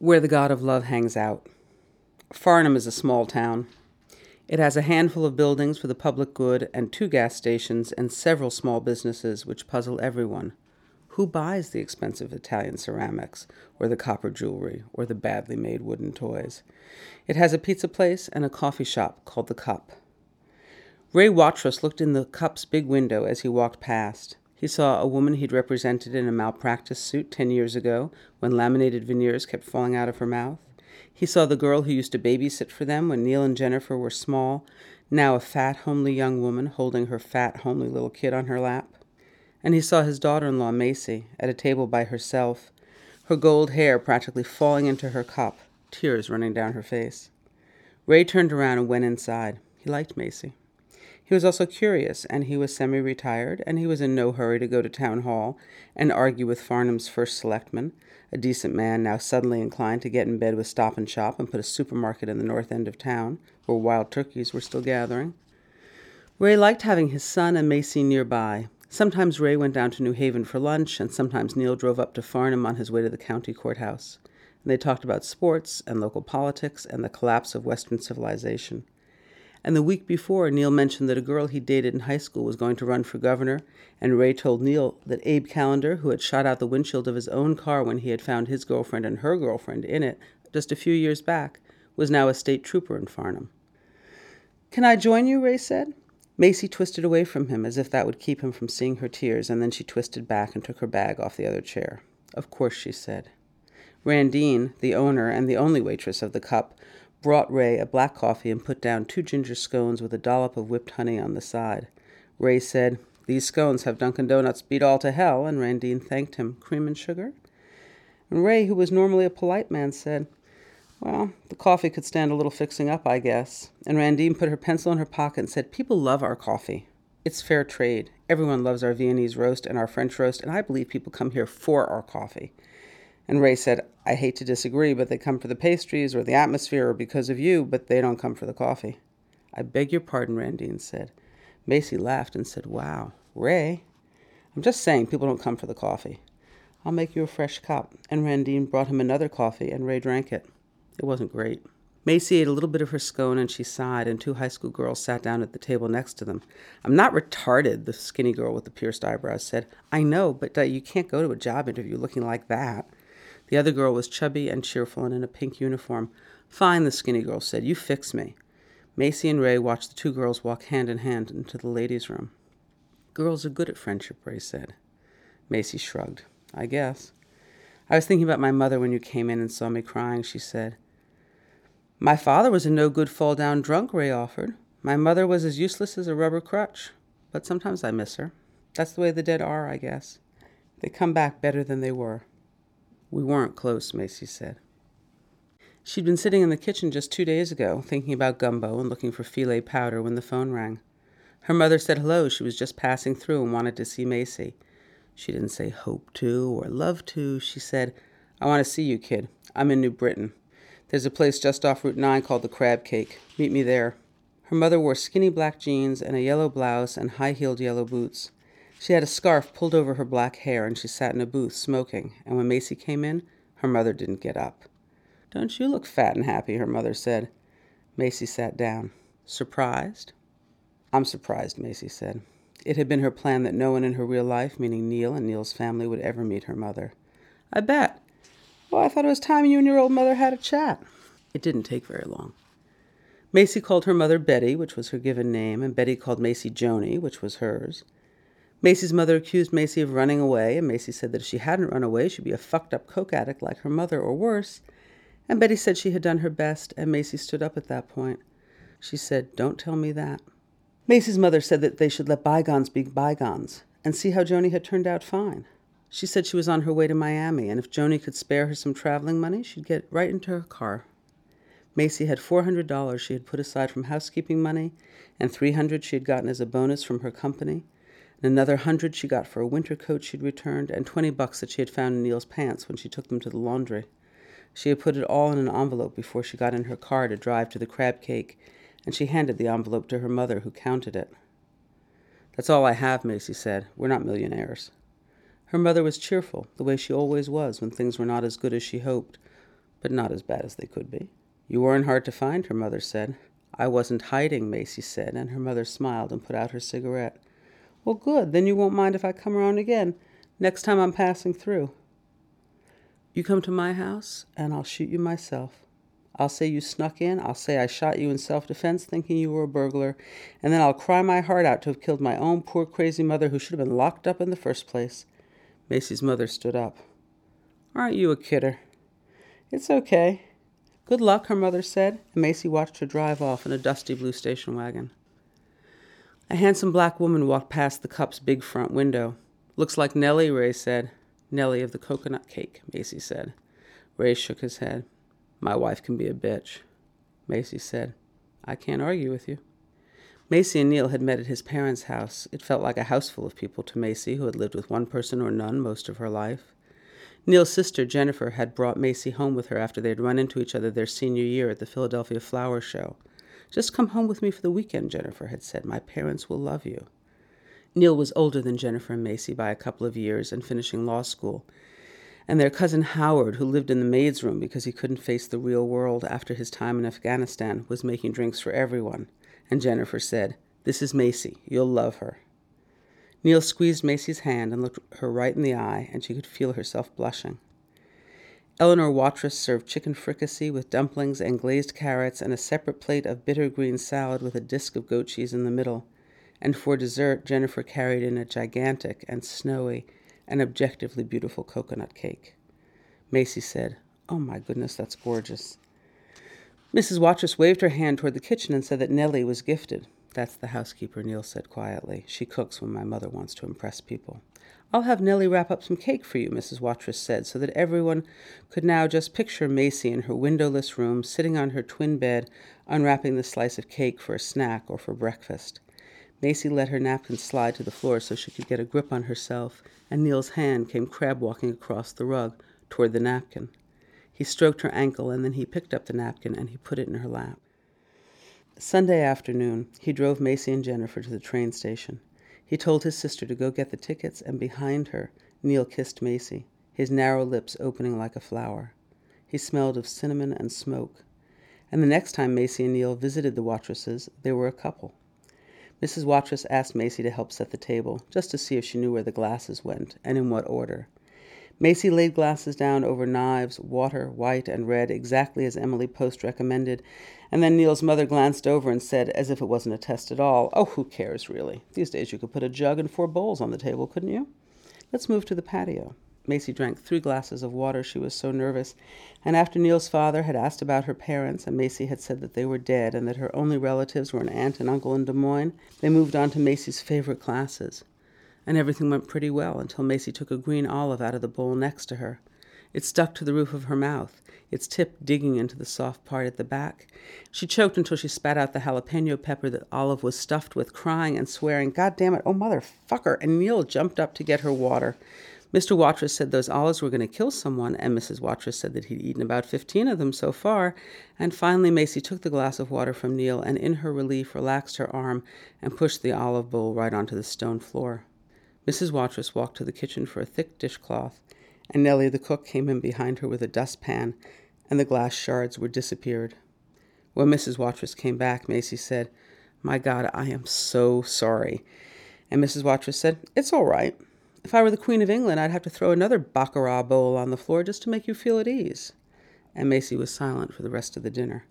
where the god of love hangs out. Farnham is a small town. It has a handful of buildings for the public good and 2 gas stations and several small businesses which puzzle everyone. Who buys the expensive Italian ceramics, or the copper jewelry, or the badly made wooden toys? It has a pizza place and a coffee shop called The Cup. Ray Watrous looked in The Cup's big window as he walked past. He saw a woman he'd represented in a malpractice suit 10 years ago when laminated veneers kept falling out of her mouth. He saw the girl who used to babysit for them when Neil and Jennifer were small, now a fat, homely young woman holding her fat, homely little kid on her lap. And he saw his daughter-in-law, Macy, at a table by herself, her gold hair practically falling into her cup, tears running down her face. Ray turned around and went inside. He liked Macy. He was also curious, and he was semi-retired, and he was in no hurry to go to town hall and argue with Farnham's first selectman, a decent man now suddenly inclined to get in bed with Stop and Shop and put a supermarket in the north end of town, where wild turkeys were still gathering. Ray liked having his son and Macy nearby. Sometimes Ray went down to New Haven for lunch, and sometimes Neil drove up to Farnham on his way to the county courthouse. And they talked about sports and local politics and the collapse of Western civilization. And the week before, Neil mentioned that a girl he dated in high school was going to run for governor, and Ray told Neil that Abe Callender, who had shot out the windshield of his own car when he had found his girlfriend and her girlfriend in it just a few years back, was now a state trooper in Farnham. "Can I join you?" Ray said. Macy twisted away from him as if that would keep him from seeing her tears, and then she twisted back and took her bag off the other chair. "Of course," she said. Randine, the owner and the only waitress of The Cup, brought Ray a black coffee and put down 2 ginger scones with a dollop of whipped honey on the side. Ray said, "These scones have Dunkin' Donuts beat all to hell," and Randine thanked him. "Cream and sugar?" And Ray, who was normally a polite man, said, "Well, the coffee could stand a little fixing up, I guess." And Randine put her pencil in her pocket and said, "People love our coffee. It's fair trade. Everyone loves our Viennese roast and our French roast, and I believe people come here for our coffee." And Ray said, "I hate to disagree, but they come for the pastries or the atmosphere or because of you, but they don't come for the coffee." "I beg your pardon," Randine said. Macy laughed and said, "Wow, Ray." "I'm just saying people don't come for the coffee." "I'll make you a fresh cup." And Randine brought him another coffee, and Ray drank it. It wasn't great. Macy ate a little bit of her scone, and she sighed, and 2 high school girls sat down at the table next to them. "I'm not retarded," the skinny girl with the pierced eyebrows said. "I know, but you can't go to a job interview looking like that." The other girl was chubby and cheerful and in a pink uniform. "Fine," the skinny girl said. "You fix me." Macy and Ray watched the 2 girls walk hand in hand into the ladies' room. "Girls are good at friendship," Ray said. Macy shrugged. "I guess." "I was thinking about my mother when you came in and saw me crying," she said. "My father was a no-good fall-down drunk," Ray offered. "My mother was as useless as a rubber crutch. But sometimes I miss her. That's the way the dead are, I guess. They come back better than they were." "We weren't close," Macy said. She'd been sitting in the kitchen just 2 days ago, thinking about gumbo and looking for filet powder when the phone rang. Her mother said hello. She was just passing through and wanted to see Macy. She didn't say hope to or love to. She said, "I want to see you, kid. I'm in New Britain. There's a place just off Route 9 called the Crab Cake. Meet me there." Her mother wore skinny black jeans and a yellow blouse and high-heeled yellow boots. She had a scarf pulled over her black hair, and she sat in a booth smoking, and when Macy came in, her mother didn't get up. "Don't you look fat and happy," her mother said. Macy sat down. "Surprised?" "I'm surprised," Macy said. It had been her plan that no one in her real life, meaning Neil and Neil's family, would ever meet her mother. "I bet. Well, I thought it was time you and your old mother had a chat." It didn't take very long. Macy called her mother Betty, which was her given name, and Betty called Macy Joni, which was hers. Macy's mother accused Macy of running away, and Macy said that if she hadn't run away, she'd be a fucked-up coke addict like her mother, or worse. And Betty said she had done her best, and Macy stood up at that point. She said, "Don't tell me that." Macy's mother said that they should let bygones be bygones, and see how Joni had turned out fine. She said she was on her way to Miami, and if Joni could spare her some traveling money, she'd get right into her car. Macy had $400 she had put aside from housekeeping money, and $300 she had gotten as a bonus from her company, and another $100 she got for a winter coat she'd returned, and $20 that she had found in Neil's pants when she took them to the laundry. She had put it all in an envelope before she got in her car to drive to the Crab Cake, and she handed the envelope to her mother, who counted it. "That's all I have," Macy said. "We're not millionaires." Her mother was cheerful, the way she always was when things were not as good as she hoped, but not as bad as they could be. You weren't hard to find, her mother said. I wasn't hiding, Macy said, and her mother smiled and put out her cigarette. Well, good. Then you won't mind if I come around again next time I'm passing through. You come to my house, and I'll shoot you myself. I'll say you snuck in. I'll say I shot you in self-defense thinking you were a burglar, and then I'll cry my heart out to have killed my own poor crazy mother who should have been locked up in the first place. Macy's mother stood up. Aren't you a kidder? It's okay. Good luck, her mother said, and Macy watched her drive off in a dusty blue station wagon. A handsome black woman walked past the Cup's big front window. Looks like Nellie, Ray said. Nellie of the coconut cake, Macy said. Ray shook his head. My wife can be a bitch. Macy said, I can't argue with you. Macy and Neil had met at his parents' house. It felt like a house full of people to Macy, who had lived with one person or none most of her life. Neil's sister, Jennifer, had brought Macy home with her after they had run into each other their senior year at the Philadelphia Flower Show. Just come home with me for the weekend, Jennifer had said. My parents will love you. Neil was older than Jennifer and Macy by a couple of years and finishing law school. And their cousin Howard, who lived in the maid's room because he couldn't face the real world after his time in Afghanistan, was making drinks for everyone. And Jennifer said, This is Macy. You'll love her. Neil squeezed Macy's hand and looked her right in the eye, and she could feel herself blushing. Eleanor Watrous served chicken fricassee with dumplings and glazed carrots and a separate plate of bitter green salad with a disc of goat cheese in the middle. And for dessert, Jennifer carried in a gigantic and snowy and objectively beautiful coconut cake. Macy said, Oh my goodness, that's gorgeous. Mrs. Watrous waved her hand toward the kitchen and said that Nellie was gifted. That's the housekeeper, Neil said quietly. She cooks when my mother wants to impress people. I'll have Nellie wrap up some cake for you, Mrs. Watrous said, so that everyone could now just picture Macy in her windowless room, sitting on her twin bed, unwrapping the slice of cake for a snack or for breakfast. Macy let her napkin slide to the floor so she could get a grip on herself, and Neil's hand came crab-walking across the rug toward the napkin. He stroked her ankle, and then he picked up the napkin and he put it in her lap. Sunday afternoon, he drove Macy and Jennifer to the train station. He told his sister to go get the tickets, and behind her, Neil kissed Macy, his narrow lips opening like a flower. He smelled of cinnamon and smoke. And the next time Macy and Neil visited the Watrouses, they were a couple. Mrs. Watrous asked Macy to help set the table, just to see if she knew where the glasses went, and in what order. Macy laid glasses down over knives, water, white and red, exactly as Emily Post recommended, and then Neil's mother glanced over and said, as if it wasn't a test at all, Oh, who cares, really? These days you could put a jug and 4 bowls on the table, couldn't you? Let's move to the patio. Macy drank 3 glasses of water, she was so nervous, and after Neil's father had asked about her parents, and Macy had said that they were dead and that her only relatives were an aunt and uncle in Des Moines, they moved on to Macy's favorite classes. And everything went pretty well until Macy took a green olive out of the bowl next to her. It stuck to the roof of her mouth, its tip digging into the soft part at the back. She choked until she spat out the jalapeno pepper that Olive was stuffed with, crying and swearing, God damn it, oh motherfucker, and Neil jumped up to get her water. Mr. Watrous said those olives were going to kill someone, and Mrs. Watrous said that he'd eaten about 15 of them so far, and finally Macy took the glass of water from Neil and in her relief relaxed her arm and pushed the olive bowl right onto the stone floor. Mrs. Watrous walked to the kitchen for a thick dishcloth, and Nellie the cook came in behind her with a dustpan, and the glass shards were disappeared. When Mrs. Watrous came back, Macy said, My God, I am so sorry. And Mrs. Watrous said, It's all right. If I were the Queen of England, I'd have to throw another baccarat bowl on the floor just to make you feel at ease. And Macy was silent for the rest of the dinner.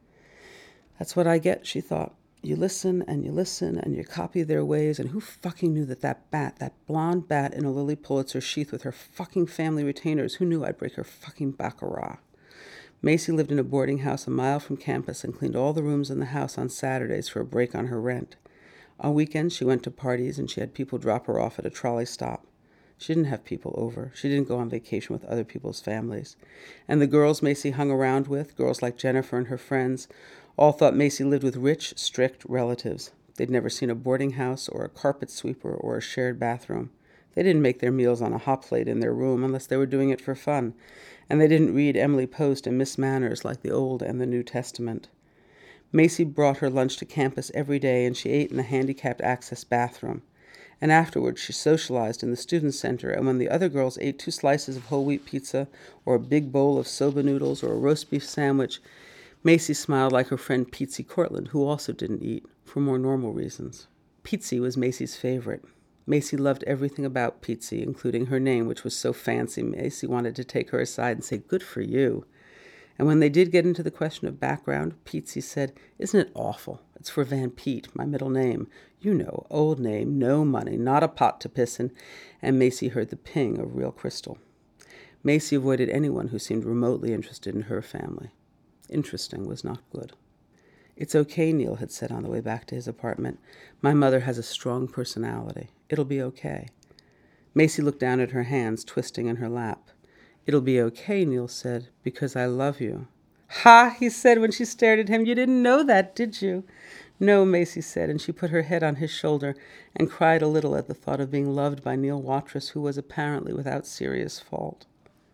That's what I get, she thought. You listen, and you copy their ways, and who fucking knew that blonde bat in a Lily Pulitzer sheath with her fucking family retainers, who knew I'd break her fucking baccarat? Macy lived in a boarding house a mile from campus and cleaned all the rooms in the house on Saturdays for a break on her rent. On weekends, she went to parties, and she had people drop her off at a trolley stop. She didn't have people over. She didn't go on vacation with other people's families. And the girls Macy hung around with, girls like Jennifer and her friends, all thought Macy lived with rich, strict relatives. They'd never seen a boarding house or a carpet sweeper or a shared bathroom. They didn't make their meals on a hot plate in their room unless they were doing it for fun. And they didn't read Emily Post and Miss Manners like the Old and the New Testament. Macy brought her lunch to campus every day, and she ate in the handicapped access bathroom. And afterwards she socialized in the student center, and when the other girls ate 2 slices of whole wheat pizza, or a big bowl of soba noodles, or a roast beef sandwich, Macy smiled like her friend Peetsy Cortland, who also didn't eat, for more normal reasons. Peetsy was Macy's favorite. Macy loved everything about Peetsy, including her name, which was so fancy Macy wanted to take her aside and say, "Good for you." And when they did get into the question of background, Peetsy said, "Isn't it awful? It's for Van Pete, my middle name. You know, old name, no money, not a pot to piss in." And Macy heard the ping of real crystal. Macy avoided anyone who seemed remotely interested in her family. Interesting was not good. "It's okay," Neil had said on the way back to his apartment. "My mother has a strong personality. It'll be okay." Macy looked down at her hands, twisting in her lap. "It'll be okay," Neil said, "because I love you." "Ha!" he said when she stared at him. "You didn't know that, did you?" "No," Macy said, and she put her head on his shoulder and cried a little at the thought of being loved by Neil Watrous, who was apparently without serious fault.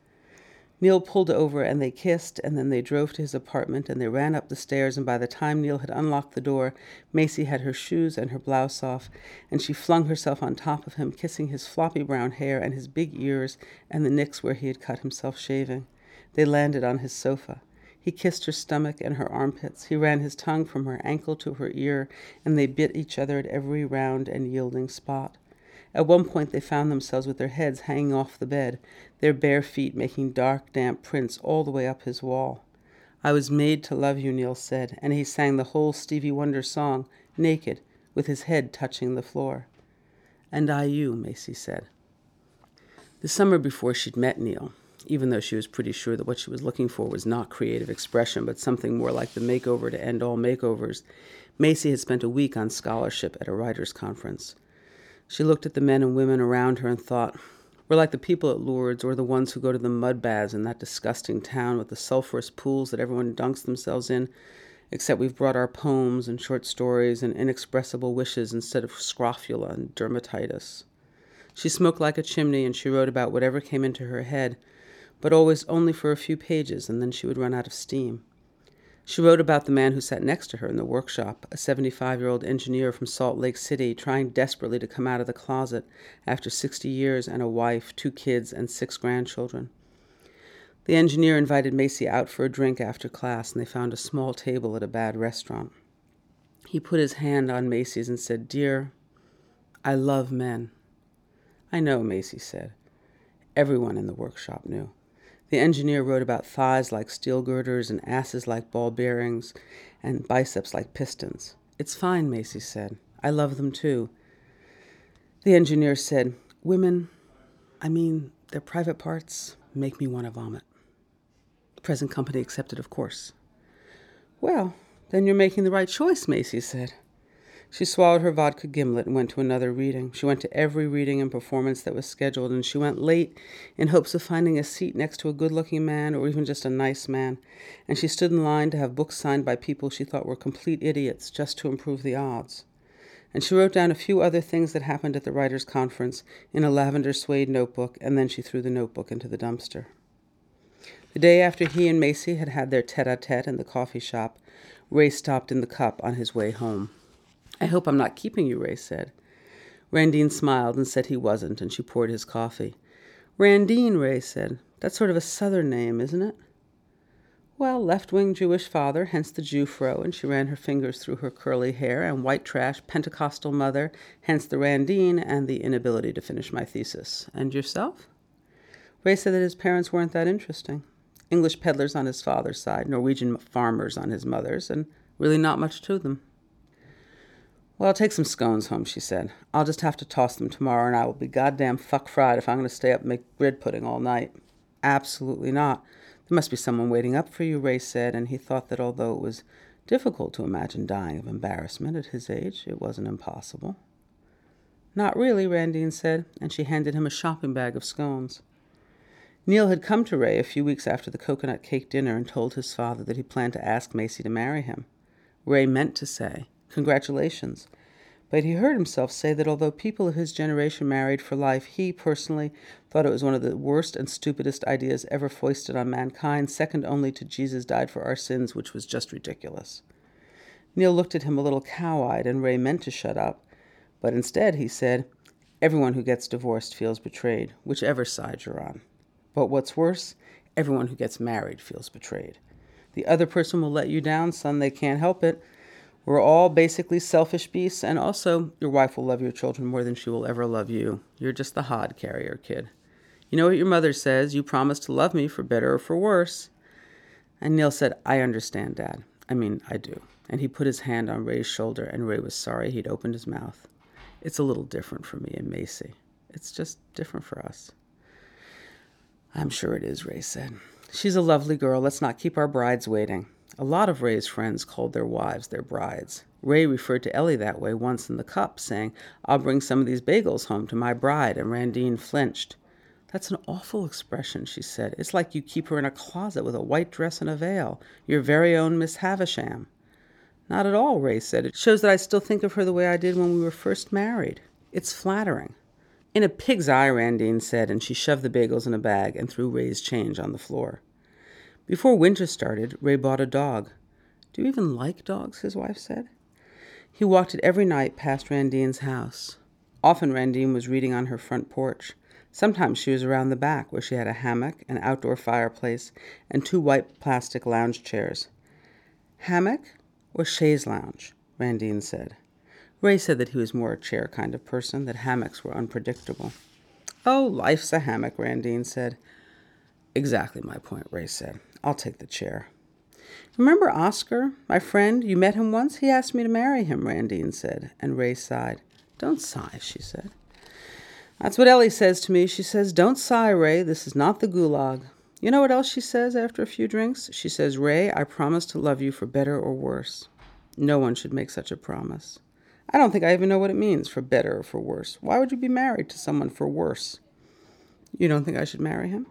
Neil pulled over and they kissed, and then they drove to his apartment and they ran up the stairs, and by the time Neil had unlocked the door, Macy had her shoes and her blouse off, and she flung herself on top of him, kissing his floppy brown hair and his big ears and the nicks where he had cut himself shaving. They landed on his sofa. He kissed her stomach and her armpits. He ran his tongue from her ankle to her ear, and they bit each other at every round and yielding spot. At one point they found themselves with their heads hanging off the bed, their bare feet making dark, damp prints all the way up his wall. "I was made to love you," Neil said, and he sang the whole Stevie Wonder song, naked, with his head touching the floor. "And I you," Macy said. The summer before she'd met Neil, even though she was pretty sure that what she was looking for was not creative expression, but something more like the makeover to end all makeovers, Macy had spent a week on scholarship at a writers' conference. She looked at the men and women around her and thought, "We're like the people at Lourdes, or the ones who go to the mud baths in that disgusting town with the sulphurous pools that everyone dunks themselves in, except we've brought our poems and short stories and inexpressible wishes instead of scrofula and dermatitis." She smoked like a chimney, and she wrote about whatever came into her head, but always only for a few pages, and then she would run out of steam. She wrote about the man who sat next to her in the workshop, a 75-year-old engineer from Salt Lake City, trying desperately to come out of the closet after 60 years and a wife, 2 kids, and 6 grandchildren. The engineer invited Macy out for a drink after class, and they found a small table at a bad restaurant. He put his hand on Macy's and said, "Dear, I love men." "I know," Macy said. Everyone in the workshop knew. The engineer wrote about thighs like steel girders and asses like ball bearings and biceps like pistons. "It's fine," Macy said. "I love them too." The engineer said, "Women, their private parts make me want to vomit." Present company accepted, of course. "Well, then you're making the right choice," Macy said. She swallowed her vodka gimlet and went to another reading. She went to every reading and performance that was scheduled, and she went late in hopes of finding a seat next to a good-looking man or even just a nice man. And she stood in line to have books signed by people she thought were complete idiots just to improve the odds. And she wrote down a few other things that happened at the writers' conference in a lavender suede notebook, and then she threw the notebook into the dumpster. The day after he and Macy had had their tete-a-tete in the coffee shop, Ray stopped in the Cup on his way home. "I hope I'm not keeping you," Ray said. Randine smiled and said he wasn't, and she poured his coffee. "Randine," Ray said. "That's sort of a southern name, isn't it?" "Well, left-wing Jewish father, hence the Jewfro," and she ran her fingers through her curly hair, "and white trash Pentecostal mother, hence the Randine, and the inability to finish my thesis. And yourself?" Ray said that his parents weren't that interesting. English peddlers on his father's side, Norwegian farmers on his mother's, and really not much to them. "Well, I'll take some scones home," she said. "I'll just have to toss them tomorrow, and I will be goddamn fuck-fried if I'm going to stay up and make bread pudding all night." "Absolutely not. There must be someone waiting up for you," Ray said, and he thought that although it was difficult to imagine dying of embarrassment at his age, it wasn't impossible. "Not really," Randine said, and she handed him a shopping bag of scones. Neil had come to Ray a few weeks after the coconut cake dinner and told his father that he planned to ask Macy to marry him. Ray meant to say, "Congratulations," but he heard himself say that although people of his generation married for life, he, personally, thought it was one of the worst and stupidest ideas ever foisted on mankind, second only to Jesus died for our sins, which was just ridiculous. Neil looked at him a little cow-eyed, and Ray meant to shut up, but instead he said, Everyone who gets divorced feels betrayed, whichever side you're on. But what's worse, everyone who gets married feels betrayed. The other person will let you down, son. They can't help it. We're all basically selfish beasts, and also your wife will love your children more than she will ever love you. You're just the hod carrier, kid. You know what your mother says, you promise to love me for better or for worse. And Neil said, I understand, Dad. I do. And he put his hand on Ray's shoulder, and Ray was sorry he'd opened his mouth. It's a little different for me and Macy. It's just different for us. I'm sure it is, Ray said. She's a lovely girl. Let's not keep our brides waiting. A lot of Ray's friends called their wives their brides. Ray referred to Ellie that way once in the cup, saying, I'll bring some of these bagels home to my bride, and Randine flinched. That's an awful expression, she said. It's like you keep her in a closet with a white dress and a veil, your very own Miss Havisham. Not at all, Ray said. It shows that I still think of her the way I did when we were first married. It's flattering. In a pig's eye, Randine said, and she shoved the bagels in a bag and threw Ray's change on the floor. Before winter started, Ray bought a dog. Do you even like dogs? His wife said. He walked it every night past Randine's house. Often Randine was reading on her front porch. Sometimes she was around the back, where she had a hammock, an outdoor fireplace, and 2 white plastic lounge chairs. Hammock or chaise lounge? Randine said. Ray said that he was more a chair kind of person, that hammocks were unpredictable. Oh, life's a hammock, Randine said. Exactly my point, Ray said. I'll take the chair. Remember Oscar, my friend? You met him once? He asked me to marry him, Randine said, and Ray sighed. Don't sigh, she said. That's what Ellie says to me. She says, don't sigh, Ray. This is not the gulag. You know what else she says after a few drinks? She says, Ray, I promise to love you for better or worse. No one should make such a promise. I don't think I even know what it means, for better or for worse. Why would you be married to someone for worse? You don't think I should marry him?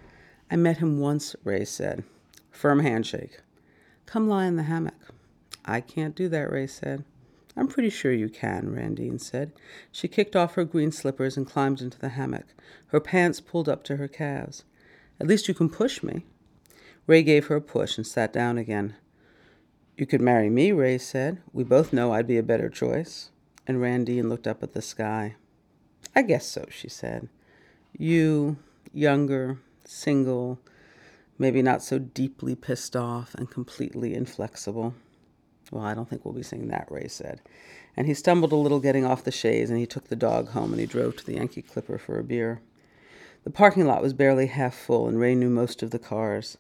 I met him once, Ray said. Firm handshake. Come lie in the hammock. I can't do that, Ray said. I'm pretty sure you can, Randine said. She kicked off her green slippers and climbed into the hammock, her pants pulled up to her calves. At least you can push me. Ray gave her a push and sat down again. You could marry me, Ray said. We both know I'd be a better choice. And Randine looked up at the sky. I guess so, she said. You, younger, single, maybe not so deeply pissed off and completely inflexible. Well, I don't think we'll be saying that, Ray said. And he stumbled a little getting off the chaise, and he took the dog home, and he drove to the Yankee Clipper for a beer. The parking lot was barely half full, and Ray knew most of the cars.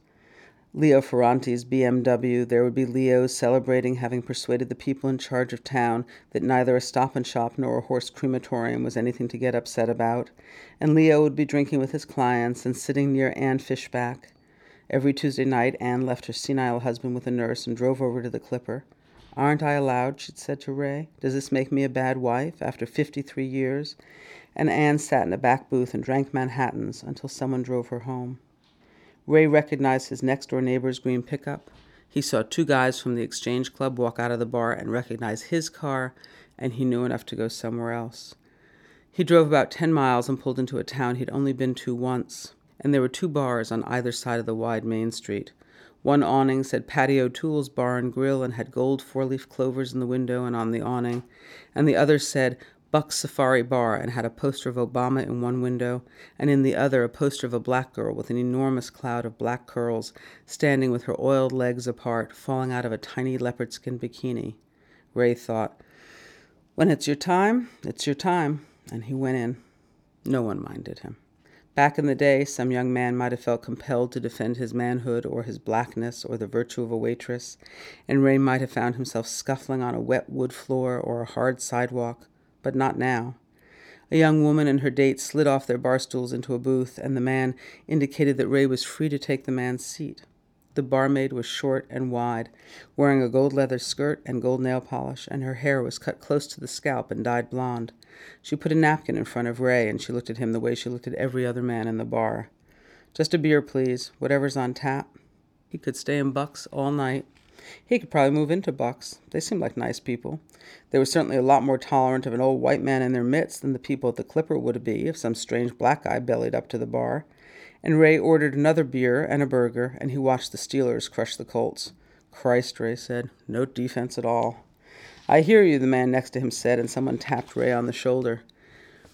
Leo Ferrante's BMW, there would be Leo's celebrating having persuaded the people in charge of town that neither a Stop and Shop nor a horse crematorium was anything to get upset about, and Leo would be drinking with his clients and sitting near Anne Fishback. Every Tuesday night, Anne left her senile husband with a nurse and drove over to the Clipper. Aren't I allowed, she'd said to Ray. Does this make me a bad wife after 53 years? And Anne sat in a back booth and drank Manhattans until someone drove her home. Ray recognized his next-door neighbor's green pickup. He saw 2 guys from the Exchange Club walk out of the bar and recognize his car, and he knew enough to go somewhere else. He drove about 10 miles and pulled into a town he'd only been to once, and there were 2 bars on either side of the wide main street. One awning said Patio Tools Bar and Grill and had gold 4-leaf clovers in the window and on the awning, and the other said Buck's Safari Bar and had a poster of Obama in one window, and in the other a poster of a black girl with an enormous cloud of black curls, standing with her oiled legs apart, falling out of a tiny leopard skin bikini. Ray thought, when it's your time, it's your time, and he went in. No one minded him. Back in the day, some young man might have felt compelled to defend his manhood or his blackness or the virtue of a waitress, and Ray might have found himself scuffling on a wet wood floor or a hard sidewalk, but not now. A young woman and her date slid off their bar stools into a booth, and the man indicated that Ray was free to take the man's seat. The barmaid was short and wide, wearing a gold leather skirt and gold nail polish, and her hair was cut close to the scalp and dyed blonde. She put a napkin in front of Ray, and she looked at him the way she looked at every other man in the bar. Just a beer, please. Whatever's on tap. He could stay in Buck's all night. He could probably move into Buck's. They seemed like nice people. They were certainly a lot more tolerant of an old white man in their midst than the people at the Clipper would be if some strange black guy bellied up to the bar. And Ray ordered another beer and a burger, and he watched the Steelers crush the Colts. Christ, Ray said. No defense at all. I hear you, the man next to him said, and someone tapped Ray on the shoulder.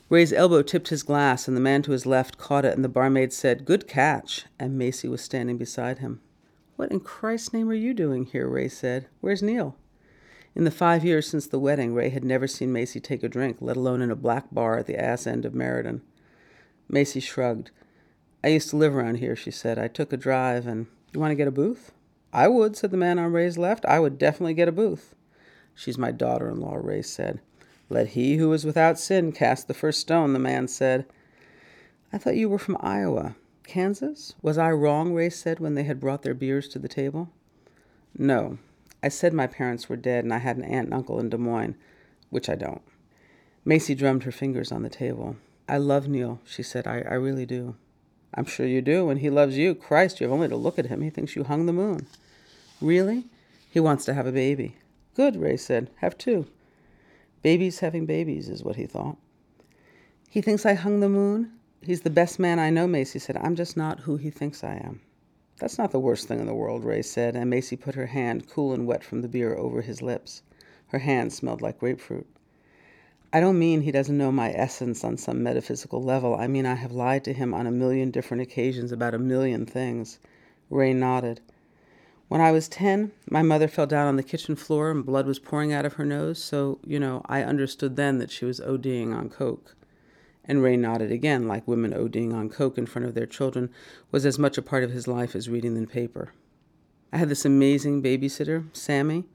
Ray's elbow tipped his glass, and the man to his left caught it, and the barmaid said, "Good catch," and Macy was standing beside him. "What in Christ's name are you doing here?" Ray said. "Where's Neil?" In the 5 years since the wedding, Ray had never seen Macy take a drink, let alone in a black bar at the ass end of Meriden. Macy shrugged. "I used to live around here," she said. "I took a drive and... You want to get a booth?" "I would," said the man on Ray's left. "I would definitely get a booth." "She's my daughter-in-law," Ray said. "Let he who is without sin cast the first stone," the man said. "I thought you were from Iowa. Kansas? Was I wrong?" Ray said when they had brought their beers to the table. "No. I said my parents were dead and I had an aunt and uncle in Des Moines, which I don't." Macy drummed her fingers on the table. "I love Neil," she said. I really do." "I'm sure you do, and he loves you. Christ, you have only to look at him. He thinks you hung the moon." "Really?" "He wants to have a baby." "Good," Ray said. "Have two." Babies having babies is what he thought. "He thinks I hung the moon? He's the best man I know," Macy said. "I'm just not who he thinks I am." "That's not the worst thing in the world," Ray said, and Macy put her hand, cool and wet from the beer, over his lips. Her hand smelled like grapefruit. "I don't mean he doesn't know my essence on some metaphysical level. I mean I have lied to him on a million different occasions about a million things." Ray nodded. "When I was 10, my mother fell down on the kitchen floor and blood was pouring out of her nose, so, I understood then that she was ODing on coke." And Ray nodded again, like women ODing on coke in front of their children was as much a part of his life as reading the paper. "I had this amazing babysitter, Sammy.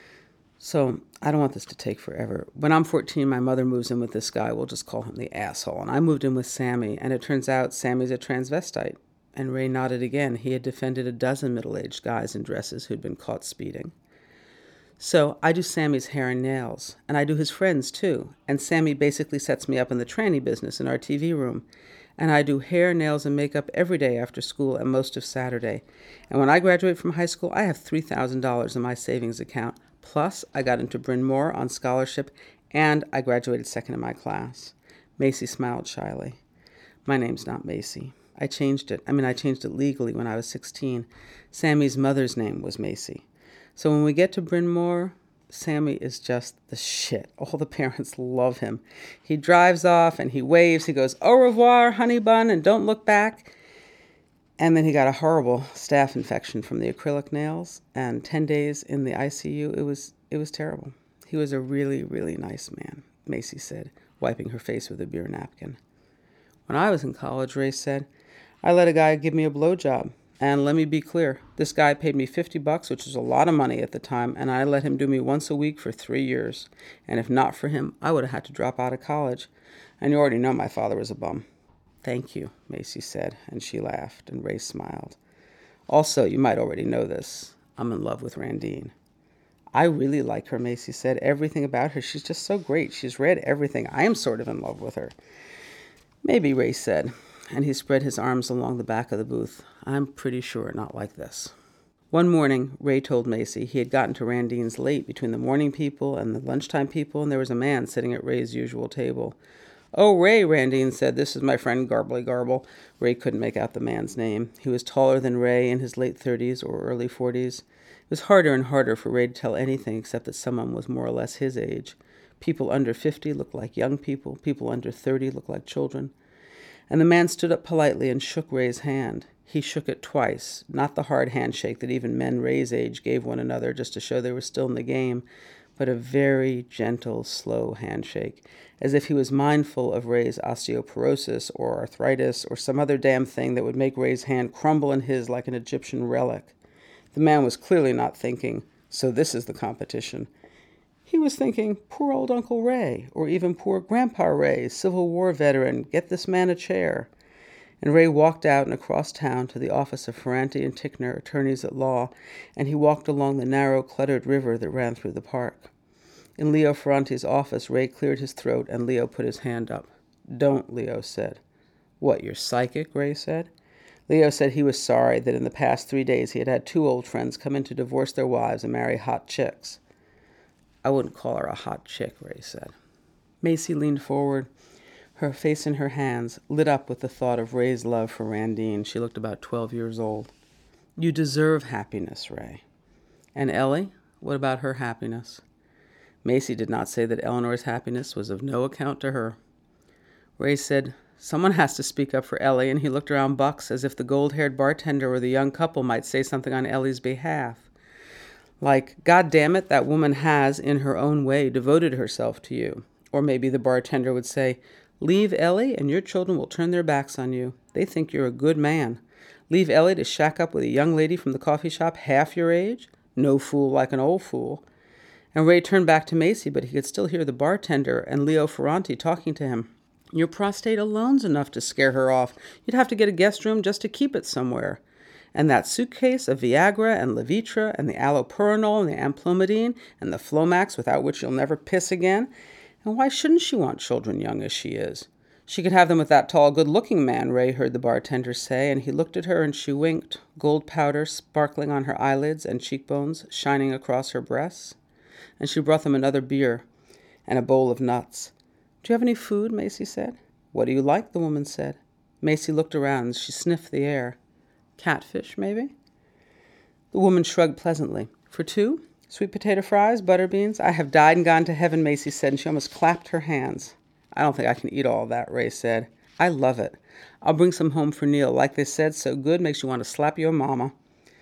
So I don't want this to take forever. When I'm 14, my mother moves in with this guy. We'll just call him the asshole. And I moved in with Sammy, and it turns out Sammy's a transvestite." And Ray nodded again. He had defended a dozen middle-aged guys in dresses who'd been caught speeding. "So I do Sammy's hair and nails, and I do his friends, too. And Sammy basically sets me up in the tranny business in our TV room. And I do hair, nails, and makeup every day after school and most of Saturday. And when I graduate from high school, I have $3,000 in my savings account. Plus, I got into Bryn Mawr on scholarship, and I graduated second in my class." Macy smiled shyly. "My name's not Macy. I changed it. I changed it legally when I was 16. Sammy's mother's name was Macy. So when we get to Bryn Mawr, Sammy is just the shit. All the parents love him. He drives off and he waves. He goes, 'Au revoir, honey bun, and don't look back.' And then he got a horrible staph infection from the acrylic nails, and 10 days in the ICU. It was terrible. He was a really, really nice man," Macy said, wiping her face with a beer napkin. "When I was in college," Ray said, "I let a guy give me a blowjob. And let me be clear, this guy paid me $50, which was a lot of money at the time, and I let him do me once a week for 3 years. And if not for him, I would have had to drop out of college. And you already know my father was a bum." "Thank you," Macy said, and she laughed, and Ray smiled. "Also, you might already know this. I'm in love with Randine." "I really like her," Macy said. "Everything about her. She's just so great. She's read everything. I am sort of in love with her." "Maybe," Ray said, and he spread his arms along the back of the booth. "I'm pretty sure not like this." One morning, Ray told Macy he had gotten to Randine's late between the morning people and the lunchtime people, and there was a man sitting at Ray's usual table. "Oh, Ray," Randine said, "this is my friend Garbly Garble." Ray couldn't make out the man's name. He was taller than Ray, in his late 30s or early 40s. It was harder and harder for Ray to tell anything except that someone was more or less his age. People under 50 looked like young people. People under 30 looked like children. And the man stood up politely and shook Ray's hand. He shook it twice, not the hard handshake that even men Ray's age gave one another just to show they were still in the game, but a very gentle, slow handshake, as if he was mindful of Ray's osteoporosis or arthritis or some other damn thing that would make Ray's hand crumble in his like an Egyptian relic. The man was clearly not thinking, "So this is the competition." He was thinking, "Poor old Uncle Ray," or even "Poor Grandpa Ray, Civil War veteran, get this man a chair." And Ray walked out and across town to the office of Ferranti and Tickner, attorneys at law, and he walked along the narrow, cluttered river that ran through the park. In Leo Ferranti's office, Ray cleared his throat, and Leo put his hand up. "Don't," Leo said. "What, you're psychic?" Ray said. Leo said he was sorry that in the past 3 days he had had 2 old friends come in to divorce their wives and marry hot chicks. "I wouldn't call her a hot chick," Ray said. Macy leaned forward, her face in her hands, lit up with the thought of Ray's love for Randine. She looked about 12 years old. "You deserve happiness, Ray." "And Ellie? What about her happiness?" Macy did not say that Eleanor's happiness was of no account to her. Ray said, "Someone has to speak up for Ellie," and he looked around Bucks as if the gold-haired bartender or the young couple might say something on Ellie's behalf. Like, "God damn it, that woman has, in her own way, devoted herself to you." Or maybe the bartender would say, "Leave Ellie and your children will turn their backs on you. They think you're a good man. Leave Ellie to shack up with a young lady from the coffee shop half your age? No fool like an old fool." And Ray turned back to Macy, but he could still hear the bartender and Leo Ferranti talking to him. "Your prostate alone's enough to scare her off. You'd have to get a guest room just to keep it somewhere. And that suitcase of Viagra and Levitra and the allopurinol and the amplomidine and the Flomax without which you'll never piss again. And why shouldn't she want children young as she is? She could have them with that tall, good-looking man," Ray heard the bartender say, and he looked at her and she winked, gold powder sparkling on her eyelids and cheekbones, shining across her breasts. And she brought them another beer and a bowl of nuts. "Do you have any food?" Macy said. "What do you like?" the woman said. Macy looked around and she sniffed the air. "Catfish, maybe?" The woman shrugged pleasantly. "For two? Sweet potato fries, butter beans? I have died and gone to heaven," Macy said, and she almost clapped her hands. "I don't think I can eat all that," Ray said. "I love it. I'll bring some home for Neil. Like they said, so good makes you want to slap your mama."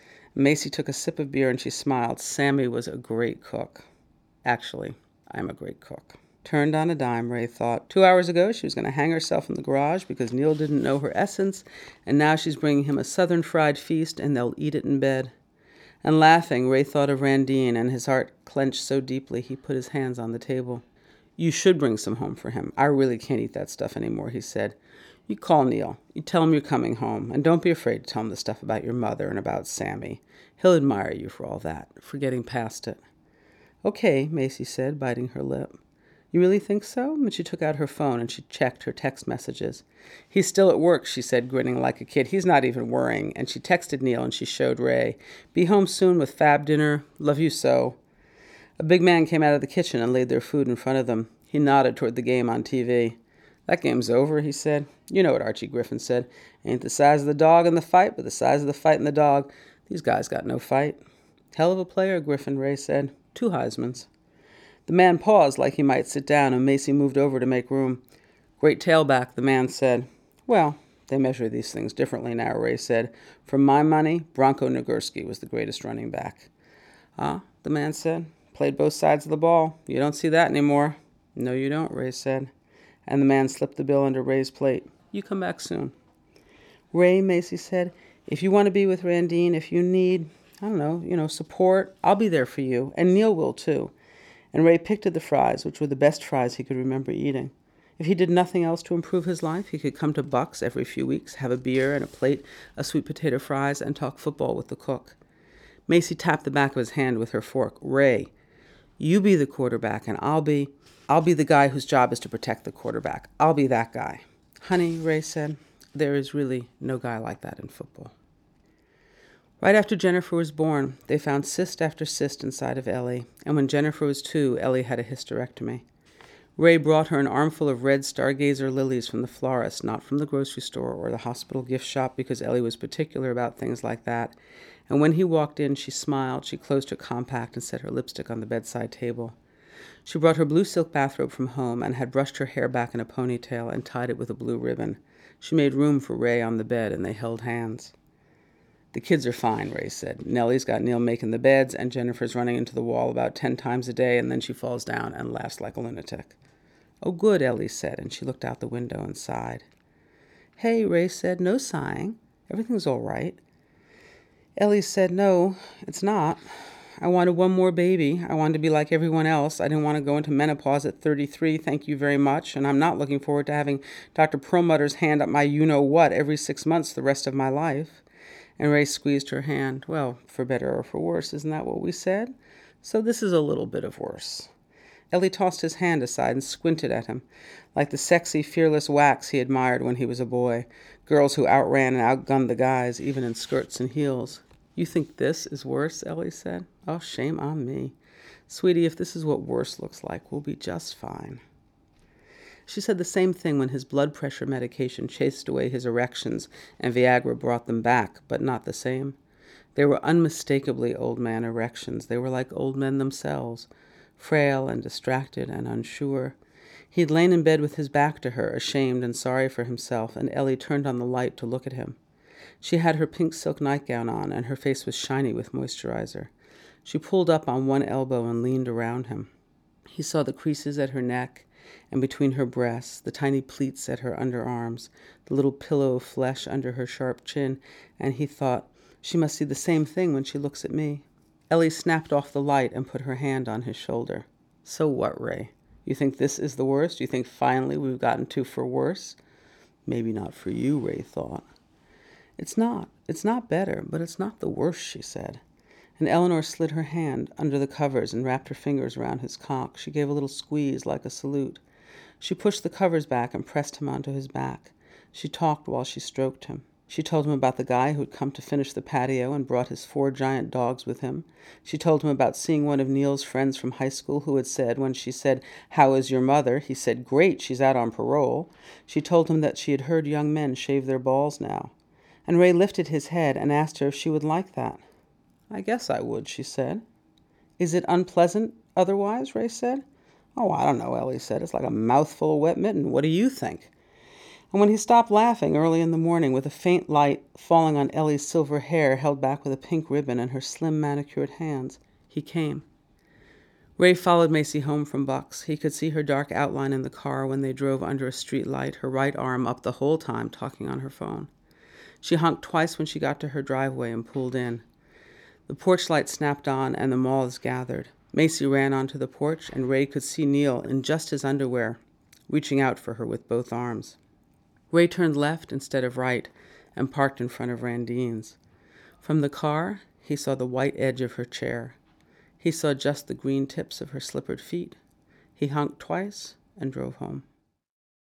Macy took a sip of beer and she smiled. Sammy was a great cook. Actually, I'm a great cook. Turned on a dime, Ray thought. 2 hours ago, she was going to hang herself in the garage because Neil didn't know her essence, and now she's bringing him a southern fried feast, and they'll eat it in bed. And laughing, Ray thought of Randine, and his heart clenched so deeply he put his hands on the table. "You should bring some home for him. I really can't eat that stuff anymore," he said. "You call Neil. You tell him you're coming home, and don't be afraid to tell him the stuff about your mother and about Sammy. He'll admire you for all that, for getting past it." "Okay," Macy said, biting her lip. "You really think so?" And she took out her phone and she checked her text messages. "He's still at work," she said, grinning like a kid. "He's not even worrying." And she texted Neil and she showed Ray. "Be home soon with fab dinner. Love you so." A big man came out of the kitchen and laid their food in front of them. He nodded toward the game on TV. "That game's over," he said. "You know what Archie Griffin said. Ain't the size of the dog in the fight, but the size of the fight in the dog. These guys got no fight." "Hell of a player, Griffin," Ray said. "2 Heismans." The man paused like he might sit down, and Macy moved over to make room. "Great tailback," the man said. "Well, they measure these things differently now," Ray said. "For my money, Bronco Nagurski was the greatest running back." "Ah," the man said. "Played both sides of the ball. You don't see that anymore." "No, you don't," Ray said. And the man slipped the bill under Ray's plate. "You come back soon." "Ray," Macy said, "if you want to be with Randine, if you need, I don't know, support, I'll be there for you. And Neil will, too." And Ray picked at the fries, which were the best fries he could remember eating. If he did nothing else to improve his life, he could come to Buck's every few weeks, have a beer and a plate of sweet potato fries, and talk football with the cook. Macy tapped the back of his hand with her fork. "Ray, you be the quarterback, and I'll be the guy whose job is to protect the quarterback. I'll be that guy." "Honey," Ray said, "there is really no guy like that in football." Right after Jennifer was born, they found cyst after cyst inside of Ellie, and when Jennifer was 2, Ellie had a hysterectomy. Ray brought her an armful of red stargazer lilies from the florist, not from the grocery store or the hospital gift shop, because Ellie was particular about things like that. And when he walked in, she smiled, she closed her compact and set her lipstick on the bedside table. She brought her blue silk bathrobe from home and had brushed her hair back in a ponytail and tied it with a blue ribbon. She made room for Ray on the bed, and they held hands. "The kids are fine," Ray said. "Nellie's got Neil making the beds, and Jennifer's running into the wall about 10 times a day, and then she falls down and laughs like a lunatic." "Oh, good," Ellie said, and she looked out the window and sighed. "Hey," Ray said, "no sighing. Everything's all right." Ellie said, "No, it's not. I wanted one more baby. I wanted to be like everyone else. I didn't want to go into menopause at 33, thank you very much, and I'm not looking forward to having Dr. Perlmutter's hand up my you-know-what every 6 months the rest of my life." And Ray squeezed her hand. "Well, for better or for worse, isn't that what we said? So this is a little bit of worse." Ellie tossed his hand aside and squinted at him, like the sexy, fearless whacks he admired when he was a boy, girls who outran and outgunned the guys, even in skirts and heels. "You think this is worse?" Ellie said. "Oh, shame on me. Sweetie, if this is what worse looks like, we'll be just fine." She said the same thing when his blood pressure medication chased away his erections and Viagra brought them back, but not the same. They were unmistakably old man erections. They were like old men themselves, frail and distracted and unsure. He'd lain in bed with his back to her, ashamed and sorry for himself, and Ellie turned on the light to look at him. She had her pink silk nightgown on, and her face was shiny with moisturizer. She pulled up on one elbow and leaned around him. He saw the creases at her neck and between her breasts, the tiny pleats at her underarms, the little pillow of flesh under her sharp chin, and he thought, she must see the same thing when she looks at me. Ellie snapped off the light and put her hand on his shoulder. So what, Ray? You think this is the worst? You think finally we've gotten to for worse? Maybe not for you, Ray thought. It's not. It's not better, but it's not the worst, she said. And Eleanor slid her hand under the covers and wrapped her fingers around his cock. She gave a little squeeze like a salute. She pushed the covers back and pressed him onto his back. She talked while she stroked him. She told him about the guy who had come to finish the patio and brought his 4 giant dogs with him. She told him about seeing one of Neil's friends from high school who had said, when she said, "How is your mother?" he said, "Great, she's out on parole." She told him that she had heard young men shave their balls now. And Ray lifted his head and asked her if she would like that. "I guess I would," she said. "Is it unpleasant otherwise?" Ray said. "Oh, I don't know," Ellie said. "It's like a mouthful of wet mitten. What do you think?" And when he stopped laughing early in the morning with a faint light falling on Ellie's silver hair held back with a pink ribbon and her slim manicured hands, he came. Ray followed Macy home from Buck's. He could see her dark outline in the car when they drove under a street light, her right arm up the whole time talking on her phone. She honked twice when she got to her driveway and pulled in. The porch light snapped on and the moths gathered. Macy ran onto the porch and Ray could see Neil in just his underwear, reaching out for her with both arms. Ray turned left instead of right and parked in front of Randine's. From the car, he saw the white edge of her chair. He saw just the green tips of her slippered feet. He honked twice and drove home.